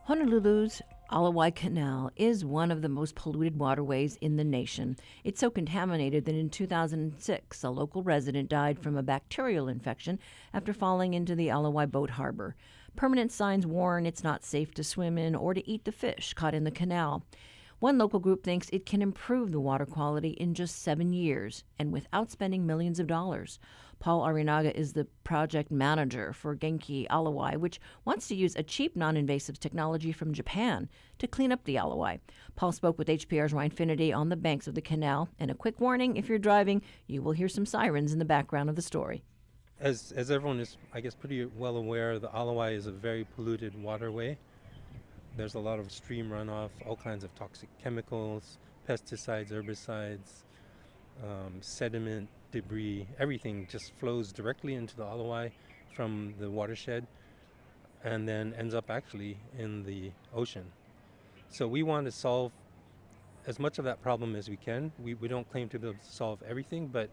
Honolulu's Alawai Canal is one of the most polluted waterways in the nation. It's so contaminated that in 2006, a local resident died from a bacterial infection after falling into the Alawai Boat Harbor. Permanent signs warn it's not safe to swim in or to eat the fish caught in the canal. One local group thinks it can improve the water quality in just 7 years and without spending millions of dollars. Paul Arinaga is the project manager for Genki Alawai, which wants to use a cheap, non-invasive technology from Japan to clean up the Alawai. Paul spoke with HPR's Ryan Finity on the banks of the canal. And a quick warning, if you're driving, you will hear some sirens in the background of the story. As everyone is, I guess, pretty well aware, the Alawai is a very polluted waterway. There's a lot of stream runoff, all kinds of toxic chemicals, pesticides, herbicides, sediment, debris. Everything just flows directly into the Alawai from the watershed and then ends up actually in the ocean. So we want to solve as much of that problem as we can. We don't claim to be able to solve everything, but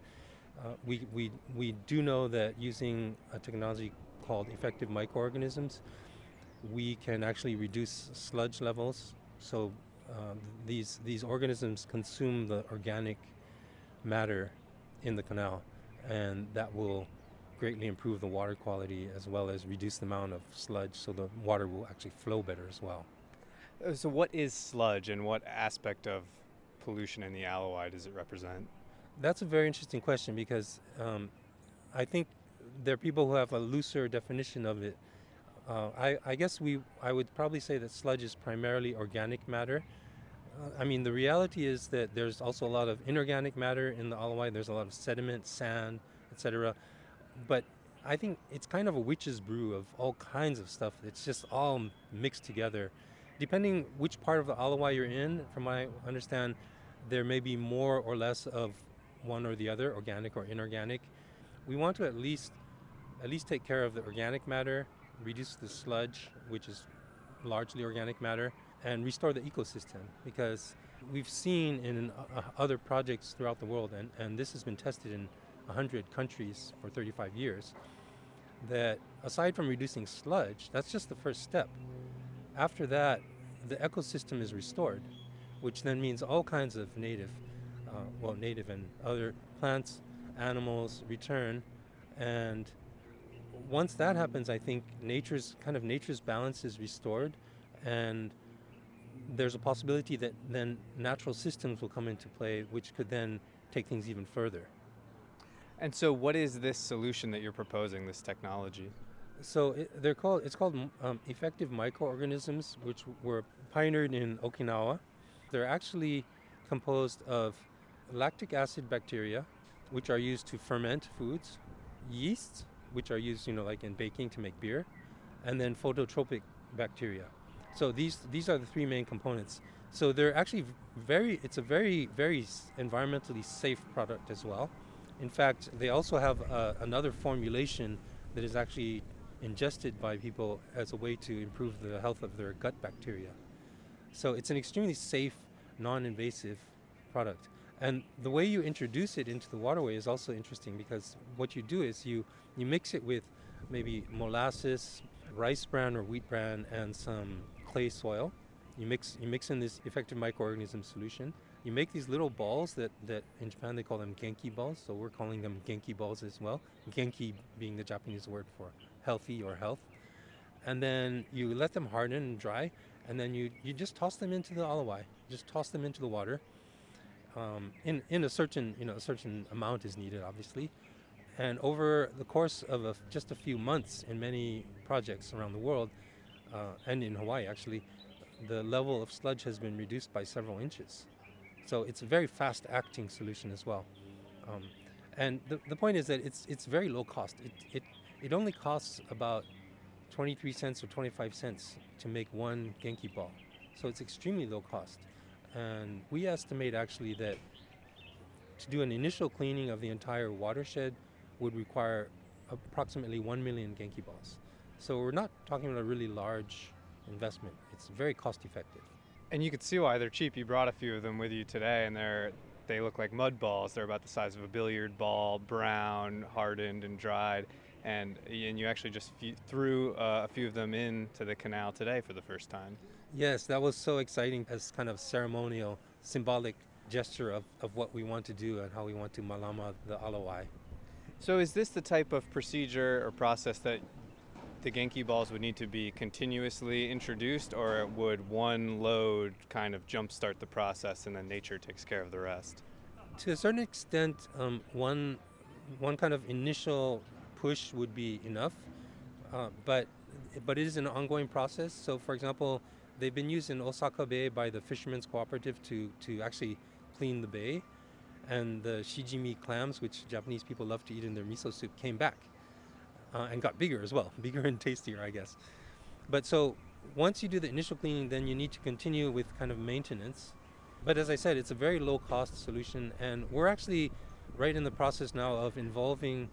we do know that using a technology called effective microorganisms, we can actually reduce sludge levels. So these organisms consume the organic matter in the canal, and that will greatly improve the water quality as well as reduce the amount of sludge, so the water will actually flow better as well. So what is sludge and what aspect of pollution in the Alawai does it represent? That's a very interesting question because I think there are people who have a looser definition of it. I guess I would probably say that sludge is primarily organic matter. The reality is that there's also a lot of inorganic matter in the Alawai. There's a lot of sediment, sand, etc. But I think it's kind of a witch's brew of all kinds of stuff. It's just all mixed together. Depending which part of the Alawai you're in, from what I understand, there may be more or less of one or the other, organic or inorganic. We want to at least take care of the organic matter, reduce the sludge, which is largely organic matter, and restore the ecosystem, because we've seen in other projects throughout the world, and this has been tested in 100 countries for 35 years, that aside from reducing sludge, that's just the first step. After that, the ecosystem is restored, which then means all kinds of native and other plants, animals return, and once that happens, I think nature's balance is restored, and there's a possibility that then natural systems will come into play, which could then take things even further. And so what is this solution that you're proposing, this technology? So it's called effective microorganisms, which were pioneered in Okinawa. They're actually composed of lactic acid bacteria, which are used to ferment foods, yeast, which are used, like in baking to make beer, and then phototropic bacteria. So these are the three main components. So they're actually it's a very, very environmentally safe product as well. In fact, they also have another formulation that is actually ingested by people as a way to improve the health of their gut bacteria. So it's an extremely safe, non-invasive product. And the way you introduce it into the waterway is also interesting, because what you do is you mix it with maybe molasses, rice bran or wheat bran, and some clay soil. You mix in this effective microorganism solution. You make these little balls that in Japan they call them genki balls, so we're calling them genki balls as well. Genki being the Japanese word for healthy or health. And then you let them harden and dry, and then you just toss them into the Alawai. Just toss them into the water. In a certain amount is needed, obviously, and over the course of just a few months in many projects around the world, and in Hawaii actually, the level of sludge has been reduced by several inches. So it's a very fast-acting solution as well, and the point is that it's very low cost. It only costs about 23 cents or 25 cents to make one genki ball, so it's extremely low cost. And we estimate actually that to do an initial cleaning of the entire watershed would require approximately 1 million genki balls. So we're not talking about a really large investment. It's very cost effective. And you could see why they're cheap. You brought a few of them with you today, and they look like mud balls. They're about the size of a billiard ball, brown, hardened, and dried. and you actually just threw a few of them into the canal today for the first time. Yes, that was so exciting as kind of ceremonial, symbolic gesture of what we want to do and how we want to malama the alawai. So is this the type of procedure or process that the Genki balls would need to be continuously introduced, or would one load kind of jumpstart the process and then nature takes care of the rest? To a certain extent, one kind of initial push would be enough, but it is an ongoing process. So, for example, they've been used in Osaka Bay by the Fishermen's Cooperative to actually clean the bay, and the shijimi clams, which Japanese people love to eat in their miso soup, came back and got bigger as well, bigger and tastier, I guess. But so once you do the initial cleaning, then you need to continue with kind of maintenance. But as I said, it's a very low cost solution, and we're actually right in the process now of involving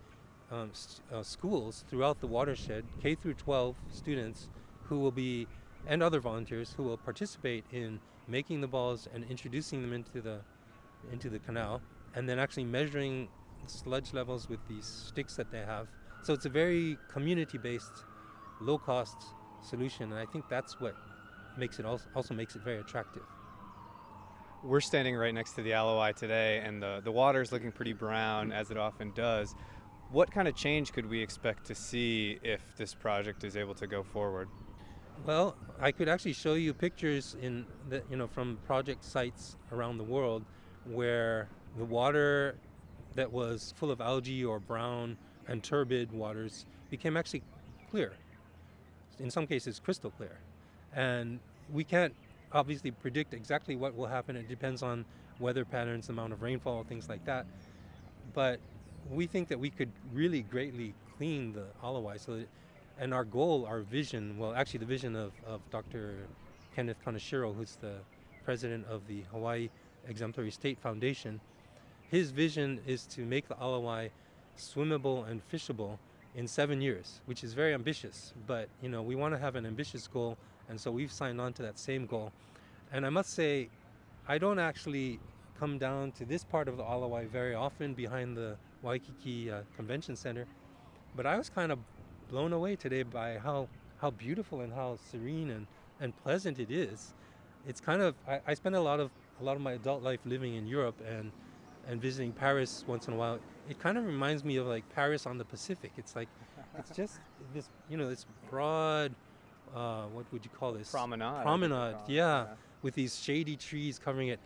schools throughout the watershed, K through 12 students who will be, and other volunteers who will participate in making the balls and introducing them into the canal, and then actually measuring sludge levels with these sticks that they have. So it's a very community-based, low-cost solution, and I think that's what makes it also makes it very attractive. We're standing right next to the alawai today, and the water is looking pretty brown, as it often does. What kind of change could we expect to see if this project is able to go forward? Well, I could actually show you pictures from project sites around the world where the water that was full of algae or brown and turbid waters became actually clear. In some cases, crystal clear. And we can't obviously predict exactly what will happen. It depends on weather patterns, the amount of rainfall, things like that. But we think that we could really greatly clean the alawai. And our goal, our vision, well, actually the vision of Dr. Kenneth Kaneshiro, who's the president of the Hawaii Exemplary State Foundation, his vision is to make the alawai swimmable and fishable in 7 years, which is very ambitious. But, we want to have an ambitious goal, and so we've signed on to that same goal. And I must say, I don't actually come down to this part of the alawai very often behind the Waikiki Convention Center, but I was kind of blown away today by how beautiful and how serene and pleasant it is. It's kind of, I spend a lot of my adult life living in Europe and visiting Paris once in a while. It kind of reminds me of like Paris on the Pacific. It's like, it's just this, this broad, what would you call this? Promenade. Yeah, with these shady trees covering it.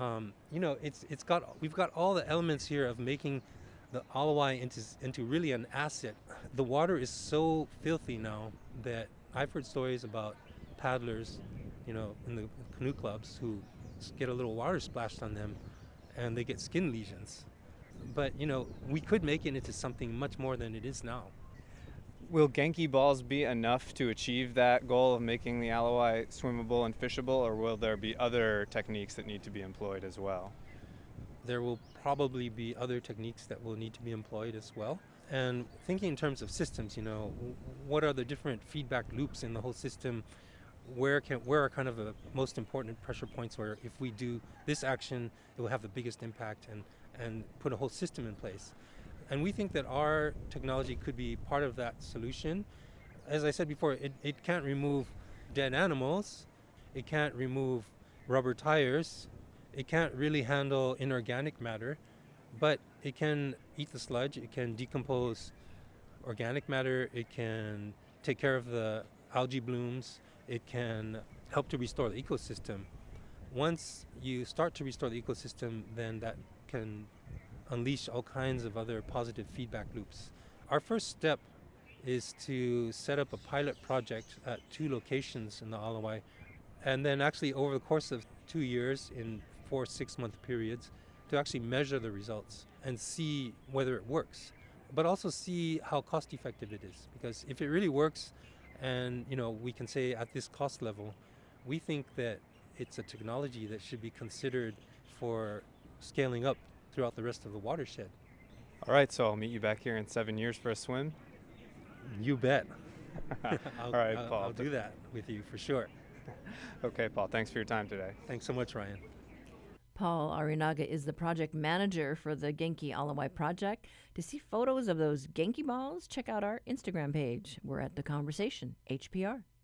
We've got all the elements here of making the alawai into really an asset. The water is so filthy now that I've heard stories about paddlers, in the canoe clubs who get a little water splashed on them and they get skin lesions. But, we could make it into something much more than it is now. Will Genki balls be enough to achieve that goal of making the alawai swimmable and fishable, or will there be other techniques that need to be employed as well? There will probably be other techniques that will need to be employed as well. And thinking in terms of systems, what are the different feedback loops in the whole system? Where are kind of the most important pressure points where if we do this action, it will have the biggest impact, and put a whole system in place. And we think that our technology could be part of that solution. As I said before, it can't remove dead animals. It can't remove rubber tires. It can't really handle inorganic matter, but it can eat the sludge. It can decompose organic matter. It can take care of the algae blooms. It can help to restore the ecosystem. Once you start to restore the ecosystem, then that can unleash all kinds of other positive feedback loops. Our first step is to set up a pilot project at 2 locations in the alawai, and then actually over the course of 2 years in 4 6-month periods to actually measure the results and see whether it works, but also see how cost effective it is. Because if it really works and we can say at this cost level, we think that it's a technology that should be considered for scaling up throughout the rest of the watershed. All right, so I'll meet you back here in 7 years for a swim? You bet. All right, Paul. I'll do that with you for sure. Okay, Paul, thanks for your time today. Thanks so much, Ryan. Paul Arinaga is the project manager for the Genki Alawai project. To see photos of those Genki balls, check out our Instagram page. We're at The Conversation, HPR.